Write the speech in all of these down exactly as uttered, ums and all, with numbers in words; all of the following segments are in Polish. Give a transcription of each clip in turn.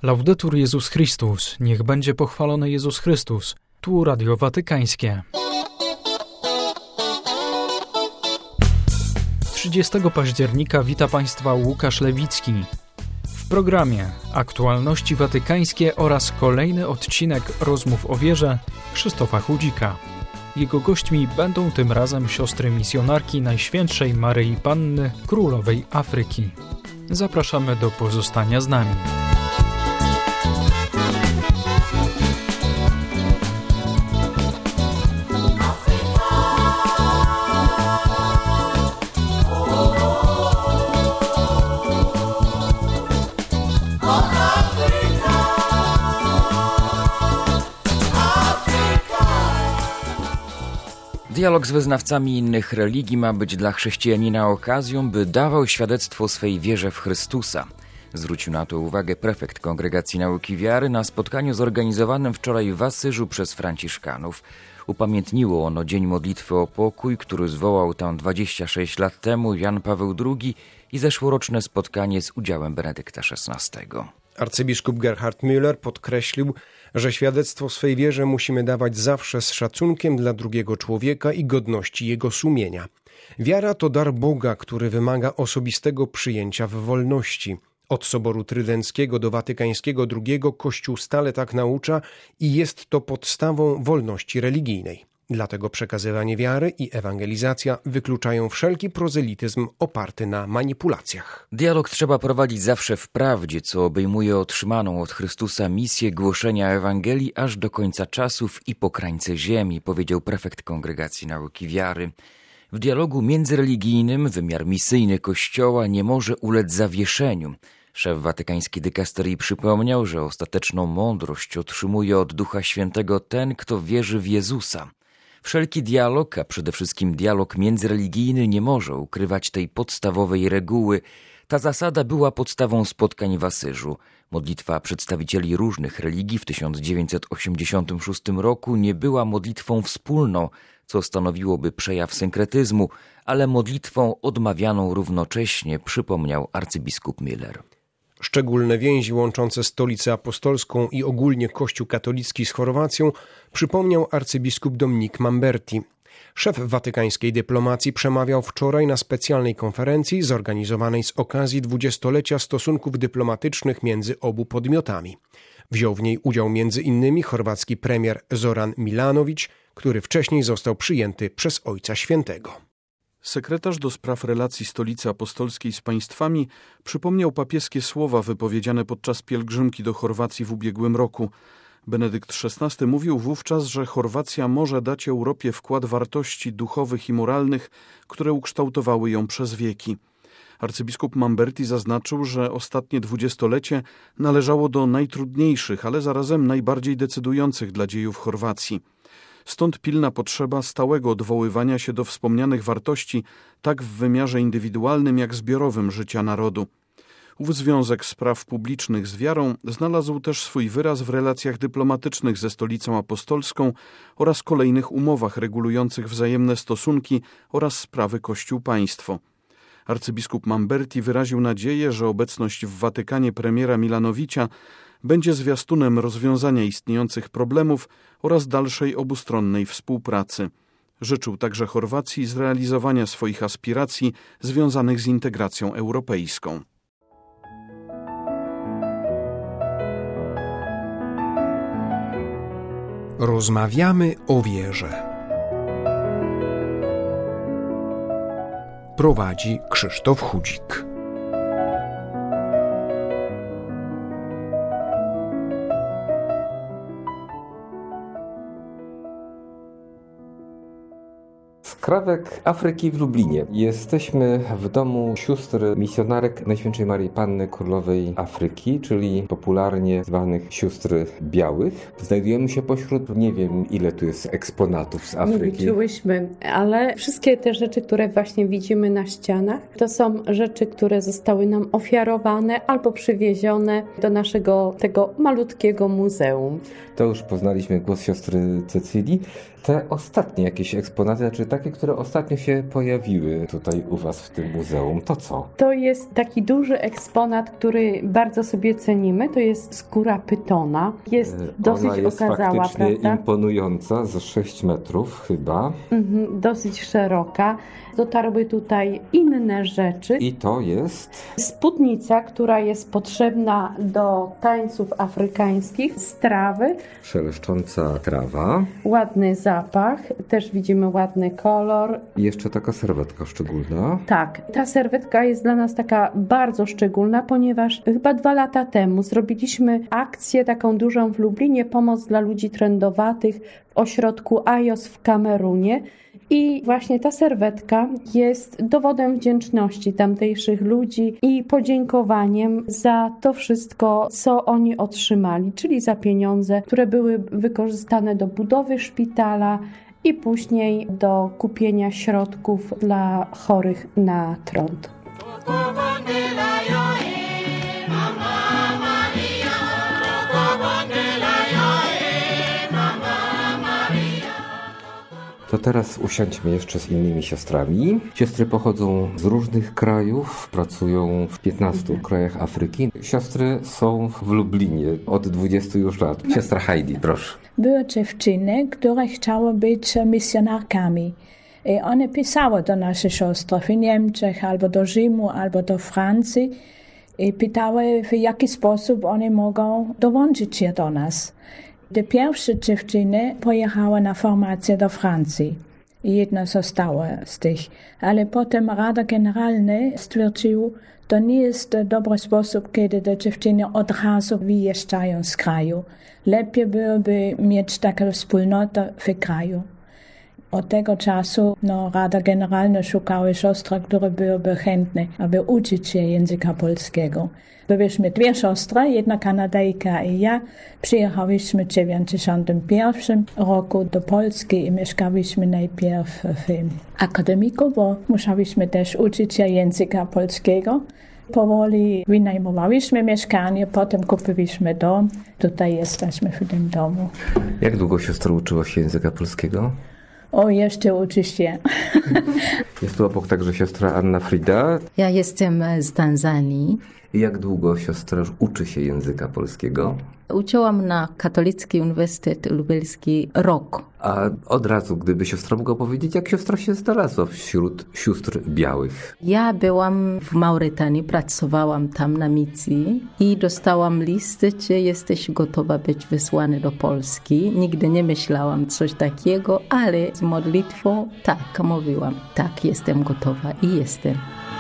Laudetur Jezus Chrystus, niech będzie pochwalony Jezus Chrystus. Tu Radio Watykańskie. trzydziestego października wita Państwa Łukasz Lewicki. W programie Aktualności Watykańskie oraz kolejny odcinek Rozmów o wierze Krzysztofa Chudzika. Jego gośćmi będą tym razem siostry misjonarki Najświętszej Maryi Panny Królowej Afryki. Zapraszamy do pozostania z nami. Dialog z wyznawcami innych religii ma być dla chrześcijanina okazją, by dawał świadectwo swej wierze w Chrystusa. Zwrócił na to uwagę prefekt Kongregacji Nauki Wiary na spotkaniu zorganizowanym wczoraj w Asyżu przez franciszkanów. Upamiętniło ono Dzień Modlitwy o Pokój, który zwołał tam dwadzieścia sześć lat temu Jan Paweł drugi i zeszłoroczne spotkanie z udziałem Benedykta szesnastego. Arcybiskup Gerhard Müller podkreślił, że świadectwo swej wierze musimy dawać zawsze z szacunkiem dla drugiego człowieka i godności jego sumienia. Wiara to dar Boga, który wymaga osobistego przyjęcia w wolności. Od Soboru Trydenckiego do Watykańskiego drugiego Kościół stale tak naucza i jest to podstawą wolności religijnej. Dlatego przekazywanie wiary i ewangelizacja wykluczają wszelki prozelityzm oparty na manipulacjach. Dialog trzeba prowadzić zawsze w prawdzie, co obejmuje otrzymaną od Chrystusa misję głoszenia Ewangelii aż do końca czasów i po krańce ziemi, powiedział prefekt Kongregacji Nauki Wiary. W dialogu międzyreligijnym wymiar misyjny Kościoła nie może ulec zawieszeniu. Szef watykańskiej dykasterii przypomniał, że ostateczną mądrość otrzymuje od Ducha Świętego ten, kto wierzy w Jezusa. Wszelki dialog, a przede wszystkim dialog międzyreligijny, nie może ukrywać tej podstawowej reguły. Ta zasada była podstawą spotkań w Asyżu. Modlitwa przedstawicieli różnych religii w tysiąc dziewięćset osiemdziesiątym szóstym roku nie była modlitwą wspólną, co stanowiłoby przejaw synkretyzmu, ale modlitwą odmawianą równocześnie, przypomniał arcybiskup Müller. Szczególne więzi łączące Stolicę Apostolską i ogólnie Kościół katolicki z Chorwacją przypomniał arcybiskup Dominik Mamberti. Szef watykańskiej dyplomacji przemawiał wczoraj na specjalnej konferencji zorganizowanej z okazji dwudziestolecia stosunków dyplomatycznych między obu podmiotami. Wziął w niej udział między innymi chorwacki premier Zoran Milanović, który wcześniej został przyjęty przez Ojca Świętego. Sekretarz do spraw relacji Stolicy Apostolskiej z państwami przypomniał papieskie słowa wypowiedziane podczas pielgrzymki do Chorwacji w ubiegłym roku. Benedykt szesnasty mówił wówczas, że Chorwacja może dać Europie wkład wartości duchowych i moralnych, które ukształtowały ją przez wieki. Arcybiskup Mamberti zaznaczył, że ostatnie dwudziestolecie należało do najtrudniejszych, ale zarazem najbardziej decydujących dla dziejów Chorwacji. Stąd pilna potrzeba stałego odwoływania się do wspomnianych wartości tak w wymiarze indywidualnym, jak zbiorowym życia narodu. Ów związek spraw publicznych z wiarą znalazł też swój wyraz w relacjach dyplomatycznych ze Stolicą Apostolską oraz kolejnych umowach regulujących wzajemne stosunki oraz sprawy Kościół-państwo. Arcybiskup Mamberti wyraził nadzieję, że obecność w Watykanie premiera Milanovicia będzie zwiastunem rozwiązania istniejących problemów oraz dalszej obustronnej współpracy. Życzył także Chorwacji zrealizowania swoich aspiracji związanych z integracją europejską. Rozmawiamy o wierze. Prowadzi Krzysztof Chudzik. Skrawek Afryki w Lublinie. Jesteśmy w domu sióstr misjonarek Najświętszej Maryi Panny Królowej Afryki, czyli popularnie zwanych sióstr białych. Znajdujemy się pośród, nie wiem ile tu jest eksponatów z Afryki. Nie liczyłyśmy, ale wszystkie te rzeczy, które właśnie widzimy na ścianach, to są rzeczy, które zostały nam ofiarowane albo przywiezione do naszego tego malutkiego muzeum. To już poznaliśmy głos siostry Cecylii. Te ostatnie jakieś eksponaty, znaczy takie, które ostatnio się pojawiły tutaj u Was w tym muzeum. To co? To jest taki duży eksponat, który bardzo sobie cenimy. To jest skóra pytona. Jest dosyć Ona jest okazała, faktycznie prawda? imponująca, ze sześć metrów chyba. Mhm, dosyć szeroka. Dotarły tutaj inne rzeczy. I to jest? Spódnica, która jest potrzebna do tańców afrykańskich, strawy. Szeleszcząca trawa. Ładny zapach, też widzimy ładny kolor. I jeszcze taka serwetka szczególna. Tak, ta serwetka jest dla nas taka bardzo szczególna, ponieważ chyba dwa lata temu zrobiliśmy akcję taką dużą w Lublinie, pomoc dla ludzi trędowatych w ośrodku Ajos w Kamerunie. I właśnie ta serwetka jest dowodem wdzięczności tamtejszych ludzi i podziękowaniem za to wszystko, co oni otrzymali, czyli za pieniądze, które były wykorzystane do budowy szpitala i później do kupienia środków dla chorych na trąd. To teraz usiądźmy jeszcze z innymi siostrami. Siostry pochodzą z różnych krajów, pracują w piętnastu krajach Afryki. Siostry są w Lublinie od dwudziestu już lat. Siostra Heidi, proszę. Były dziewczyny, które chciały być misjonarkami. I one pisały do naszych siostry w Niemczech, albo do Rzymu, albo do Francji i pytały, w jaki sposób one mogą dołączyć się do nas. Te pierwsze dziewczyny pojechały na formację do Francji. Jedna została z tych. Ale potem Rada Generalna stwierdziła, to nie jest dobry sposób, kiedy te dziewczyny od razu wyjeżdżają z kraju. Lepiej byłoby mieć taką wspólnotę w kraju. Od tego czasu no, Rada Generalna szukała siostry, które byłyby chętne, aby uczyć się języka polskiego. Byliśmy dwie siostry, jedna Kanadajka i ja. Przyjechałyśmy w dziewięćdziesiątym pierwszym roku do Polski i mieszkałyśmy najpierw w akademiku, bo musiałyśmy też uczyć się języka polskiego. Powoli wynajmowałyśmy mieszkanie, potem kupiliśmy dom. Tutaj jesteśmy w tym domu. Jak długo siostra uczyła się języka polskiego? O, jeszcze uczy się. Jest tu obok także siostra Anna Frida. Ja jestem z Tanzanii. I jak długo siostra już uczy się języka polskiego? Uczyłam na Katolicki Uniwersytet Lubelski rok. A od razu, gdyby siostra mogła powiedzieć, jak siostra się znalazła wśród sióstr białych? Ja byłam w Mauretanii, pracowałam tam na misji i dostałam list, czy jesteś gotowa być wysłany do Polski. Nigdy nie myślałam coś takiego, ale z modlitwą tak, mówiłam, tak, jestem gotowa i jestem.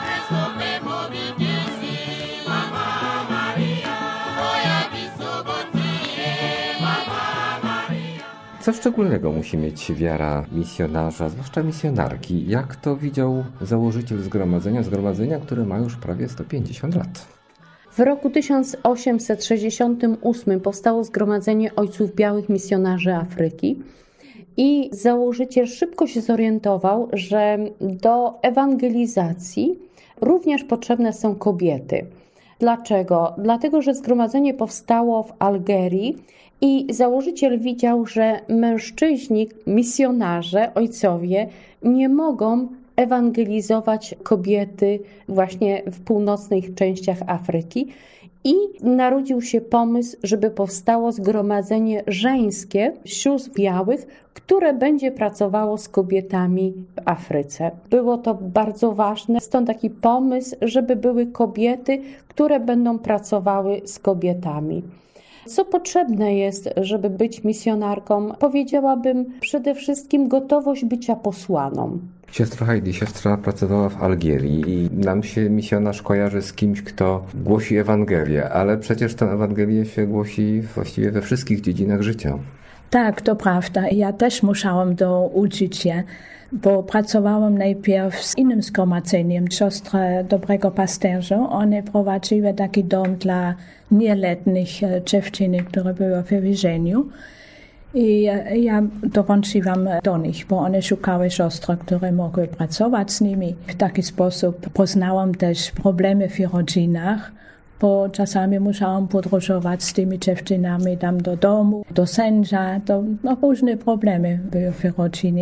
Co szczególnego musi mieć wiara misjonarza, zwłaszcza misjonarki? Jak to widział założyciel zgromadzenia, zgromadzenia, które ma już prawie sto pięćdziesiąt lat? W roku tysiąc osiemset sześćdziesiątym ósmym powstało Zgromadzenie Ojców Białych Misjonarzy Afryki i założyciel szybko się zorientował, że do ewangelizacji również potrzebne są kobiety. Dlaczego? Dlatego, że zgromadzenie powstało w Algierii i założyciel widział, że mężczyźni, misjonarze, ojcowie nie mogą ewangelizować kobiety właśnie w północnych częściach Afryki i narodził się pomysł, żeby powstało zgromadzenie żeńskie sióstr białych, które będzie pracowało z kobietami w Afryce. Było to bardzo ważne, stąd taki pomysł, żeby były kobiety, które będą pracowały z kobietami. Co potrzebne jest, żeby być misjonarką? Powiedziałabym przede wszystkim gotowość bycia posłaną. Siostra Heidi, siostra pracowała w Algierii i nam się misjonarz kojarzy z kimś, kto głosi Ewangelię, ale przecież tę Ewangelię się głosi właściwie we wszystkich dziedzinach życia. Tak, to prawda. Ja też musiałam douczyć się, bo pracowałam najpierw z innym zgromadzeniem, siostry Dobrego Pasterza. One prowadziły taki dom dla nieletnich dziewczyn, które były w więzieniu. I ja dołączyłam do nich, bo one szukały siostry, które mogły pracować z nimi. W taki sposób poznałam też problemy w rodzinach, bo czasami musiałam podróżować z tymi dziewczynami tam do domu, do sędzia, to no, różne problemy były w rodzinie.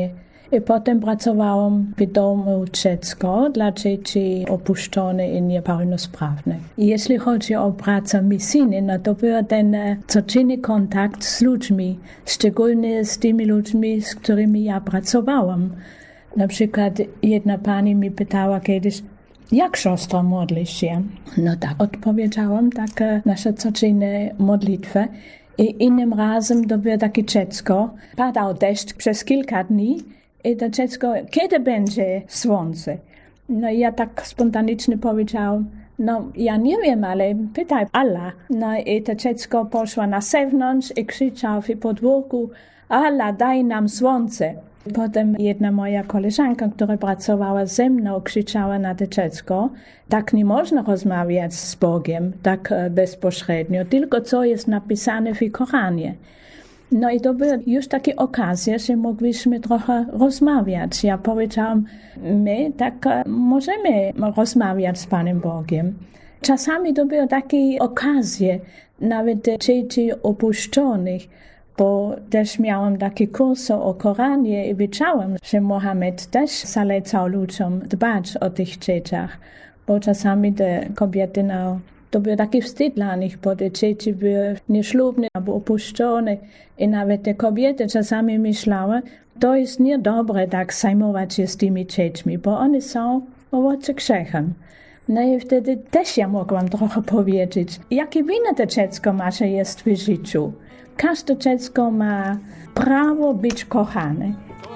I potem pracowałam w domu dziecko dla dzieci opuszczonych i niepełnosprawnych. I jeśli chodzi o pracę misyjną, no to był ten codzienny kontakt z ludźmi, szczególnie z tymi ludźmi, z którymi ja pracowałam. Na przykład jedna pani mi pytała kiedyś, jak siostra modlisz się? No tak, odpowiedziałam tak nasze codzienne modlitwy. I innym razem to było takie dziecko, padał deszcz przez kilka dni i to dziecko, kiedy będzie słońce? No i ja tak spontanicznie powiedziałam, no ja nie wiem, ale pytaj Allah. No i to dziecko poszło na zewnątrz i krzyczał w podwórku, Allah, daj nam słońce. Potem jedna moja koleżanka, która pracowała ze mną, krzyczała na to dziecko, tak nie można rozmawiać z Bogiem, tak bezpośrednio, tylko co jest napisane w Koranie. No i to była już taka okazja, że mogliśmy trochę rozmawiać. Ja powiedziałam, my tak możemy rozmawiać z Panem Bogiem. Czasami to były takie okazje, nawet dzieci opuszczonych, bo też miałam takie kursy o Koranie i wiedziałam, że Mohamed też zalecał ludziom dbać o tych dzieciach, bo czasami te kobiety, no, to był taki wstyd dla nich, bo te dzieci były nieślubne albo opuszczone i nawet te kobiety czasami myślały, to jest niedobre tak zajmować się z tymi dziećmi, bo one są owoce grzechem. No i wtedy też ja mogłam trochę powiedzieć, jakie wina to dziecko ma, że jest w życiu. Każde dziecko ma prawo być kochane.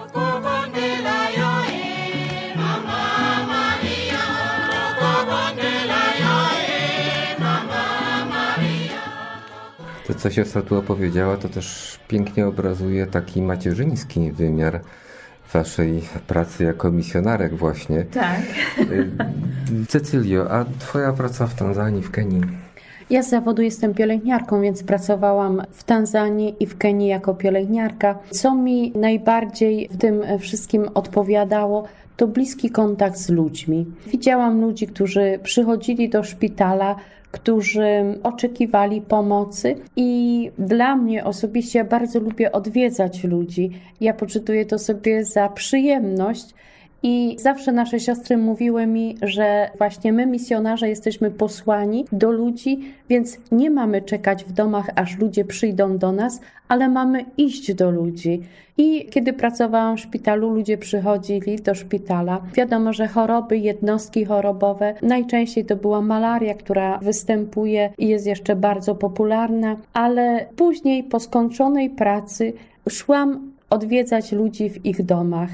To, co siostra tu opowiedziała, to też pięknie obrazuje taki macierzyński wymiar waszej pracy jako misjonarek właśnie. Tak. Cecylio, a twoja praca w Tanzanii, w Kenii? Ja z zawodu jestem pielęgniarką, więc pracowałam w Tanzanii i w Kenii jako pielęgniarka. Co mi najbardziej w tym wszystkim odpowiadało, to bliski kontakt z ludźmi. Widziałam ludzi, którzy przychodzili do szpitala, którzy oczekiwali pomocy i dla mnie osobiście ja bardzo lubię odwiedzać ludzi. Ja poczytuję to sobie za przyjemność. I zawsze nasze siostry mówiły mi, że właśnie my, misjonarze, jesteśmy posłani do ludzi, więc nie mamy czekać w domach, aż ludzie przyjdą do nas, ale mamy iść do ludzi. I kiedy pracowałam w szpitalu, ludzie przychodzili do szpitala. Wiadomo, że choroby, jednostki chorobowe, najczęściej to była malaria, która występuje i jest jeszcze bardzo popularna, ale później po skończonej pracy szłam odwiedzać ludzi w ich domach.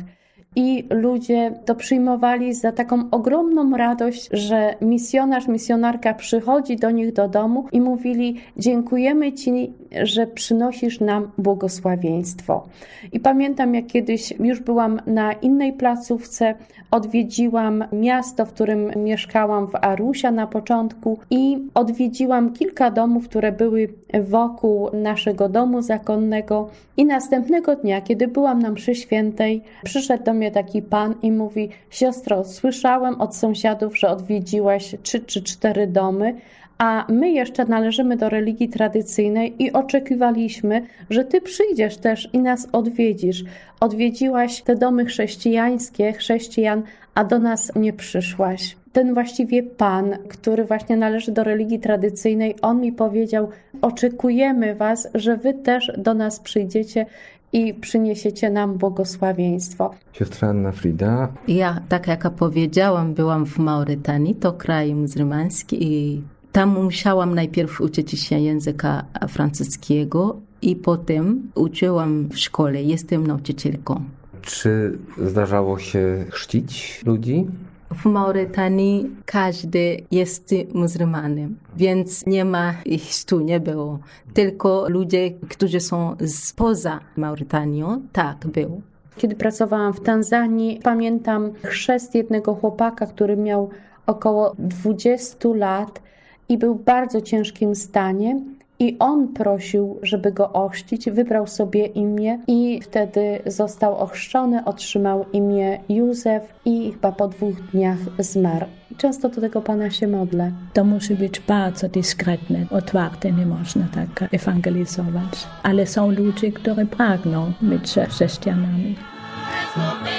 I ludzie to przyjmowali za taką ogromną radość, że misjonarz, misjonarka przychodzi do nich do domu i mówili: dziękujemy Ci, że przynosisz nam błogosławieństwo. I pamiętam, jak kiedyś już byłam na innej placówce, odwiedziłam miasto, w którym mieszkałam, w Arusia na początku, i odwiedziłam kilka domów, które były wokół naszego domu zakonnego. I następnego dnia, kiedy byłam na mszy świętej, przyszedł do mnie taki pan i mówi: siostro, słyszałem od sąsiadów, że odwiedziłaś trzy czy cztery domy, a my jeszcze należymy do religii tradycyjnej i oczekiwaliśmy, że ty przyjdziesz też i nas odwiedzisz. Odwiedziłaś te domy chrześcijańskie, chrześcijan, a do nas nie przyszłaś. Ten właściwie pan, który właśnie należy do religii tradycyjnej, on mi powiedział: oczekujemy was, że wy też do nas przyjdziecie i przyniesiecie nam błogosławieństwo. Siostra Anna Frida. Ja, tak jak powiedziałam, byłam w Mauretanii, to kraj muzułmański, i tam musiałam najpierw uczyć się języka francuskiego i potem uczyłam w szkole, jestem nauczycielką. Czy zdarzało się chrzcić ludzi? W Mauretanii każdy jest muzułmanem, więc nie ma ich tu, nie było. Tylko ludzie, którzy są spoza Mauretanią, tak był. Kiedy pracowałam w Tanzanii, pamiętam chrzest jednego chłopaka, który miał około dwudziestu lat i był w bardzo ciężkim stanie. I on prosił, żeby go ochrzcić, wybrał sobie imię i wtedy został ochrzczony, otrzymał imię Józef i chyba po dwóch dniach zmarł. Często do tego Pana się modlę. To musi być bardzo dyskretne, otwarte, nie można tak ewangelizować. Ale są ludzie, którzy pragną być chrześcijanami.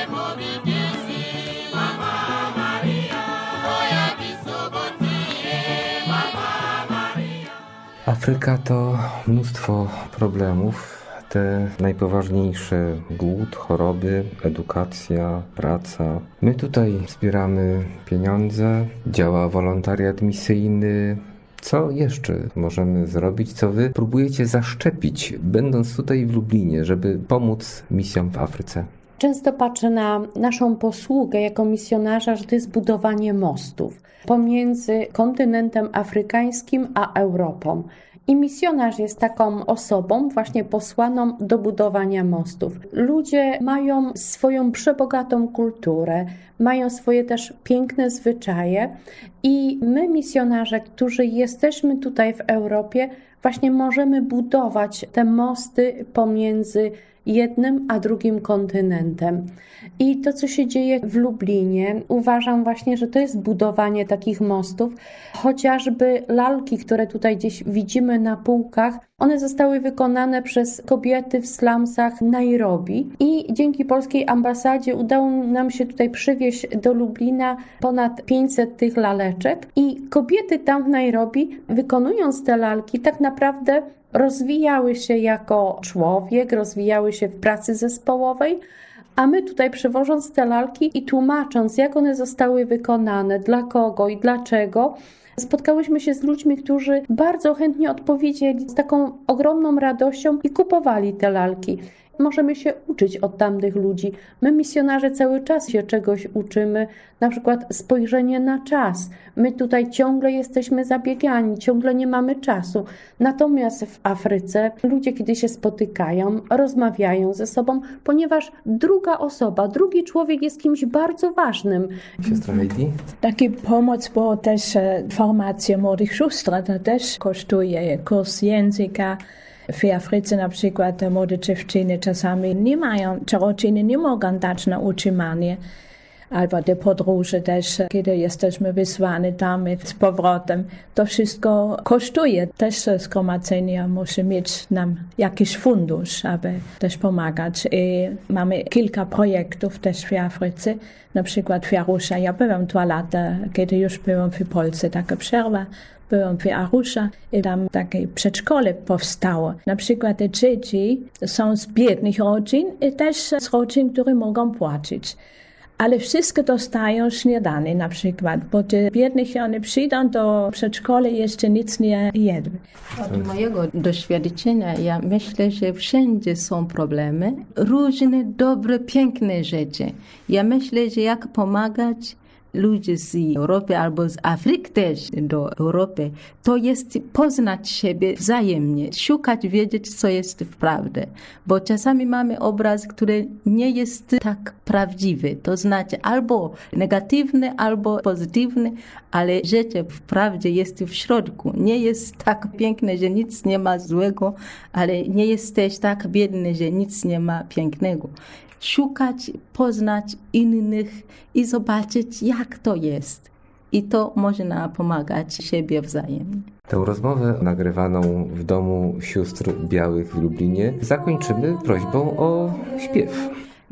Afryka to mnóstwo problemów. Te najpoważniejsze: głód, choroby, edukacja, praca. My tutaj zbieramy pieniądze, działa wolontariat misyjny. Co jeszcze możemy zrobić, co wy próbujecie zaszczepić, będąc tutaj w Lublinie, żeby pomóc misjom w Afryce? Często patrzę na naszą posługę jako misjonarza, że to jest budowanie mostów pomiędzy kontynentem afrykańskim a Europą. I misjonarz jest taką osobą właśnie posłaną do budowania mostów. Ludzie mają swoją przebogatą kulturę, mają swoje też piękne zwyczaje i my, misjonarze, którzy jesteśmy tutaj w Europie, właśnie możemy budować te mosty pomiędzy jednym a drugim kontynentem. I to, co się dzieje w Lublinie, uważam właśnie, że to jest budowanie takich mostów. Chociażby lalki, które tutaj gdzieś widzimy na półkach, one zostały wykonane przez kobiety w slumsach Nairobi i dzięki polskiej ambasadzie udało nam się tutaj przywieźć do Lublina ponad pięćset tych laleczek i kobiety tam w Nairobi, wykonując te lalki, tak naprawdę rozwijały się jako człowiek, rozwijały się w pracy zespołowej, a my tutaj przywożąc te lalki i tłumacząc, jak one zostały wykonane, dla kogo i dlaczego, spotkałyśmy się z ludźmi, którzy bardzo chętnie odpowiedzieli z taką ogromną radością i kupowali te lalki. Możemy się uczyć od tamtych ludzi. My, misjonarze, cały czas się czegoś uczymy, na przykład spojrzenie na czas. My tutaj ciągle jesteśmy zabiegani, ciągle nie mamy czasu. Natomiast w Afryce ludzie, kiedy się spotykają, rozmawiają ze sobą, ponieważ druga osoba, drugi człowiek jest kimś bardzo ważnym. Siostra Heidi? Taki pomoc, bo też formacja młodych sióstr, to też kosztuje kurs języka. W Afryce na przykład młode dziewczyny czasami nie mają, czy rodziny nie mogą dać na utrzymanie. Albo te podróże też, kiedy jesteśmy wysłani tam z powrotem. To wszystko kosztuje. Też zgromadzenie musi mieć nam jakiś fundusz, aby też pomagać. I mamy kilka projektów też w Afryce. Na przykład w Arusha. Ja byłam dwa lata, kiedy już byłam w Polsce, taka przerwa. Byłam w Arusha i tam takie przedszkole powstało. Na przykład te dzieci są z biednych rodzin i też z rodzin, które mogą płacić. Ale wszystkie dostają śniadanie na przykład, bo te biednych one przyjdą do przedszkola i jeszcze nic nie jedły. Od mojego doświadczenia ja myślę, że wszędzie są problemy, różne dobre, piękne rzeczy. Ja myślę, że jak pomagać ludzie z Europy albo z Afryki też do Europy, to jest poznać siebie wzajemnie, szukać, wiedzieć, co jest w prawdzie. Bo czasami mamy obraz, który nie jest tak prawdziwy, to znaczy albo negatywny, albo pozytywny, ale życie w prawdzie jest w środku. Nie jest tak piękne, że nic nie ma złego, ale nie jest też tak biedne, że nic nie ma pięknego. Szukać, poznać innych i zobaczyć, jak to jest. I to można pomagać siebie wzajemnie. Tę rozmowę nagrywaną w domu sióstr białych w Lublinie zakończymy prośbą o śpiew.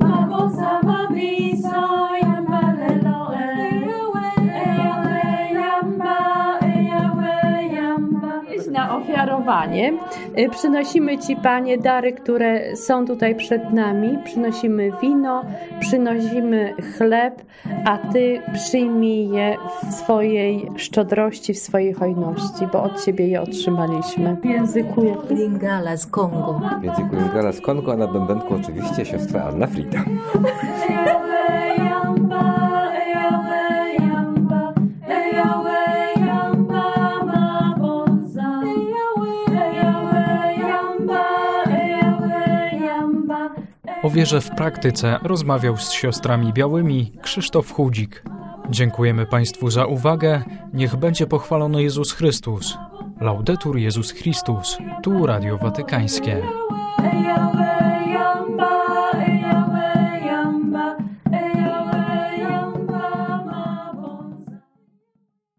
Na ofiarowanie. Przynosimy Ci, Panie, dary, które są tutaj przed nami. Przynosimy wino, przynosimy chleb, a Ty przyjmij je w swojej szczodrości, w swojej hojności, bo od Ciebie je otrzymaliśmy. W języku Lingala z Kongo. W języku Lingala z Kongo, a na bębenku oczywiście siostra Anna Frida. O wierze w praktyce rozmawiał z siostrami białymi Krzysztof Chudzik. Dziękujemy Państwu za uwagę. Niech będzie pochwalony Jezus Chrystus. Laudetur Jezus Chrystus. Tu Radio Watykańskie.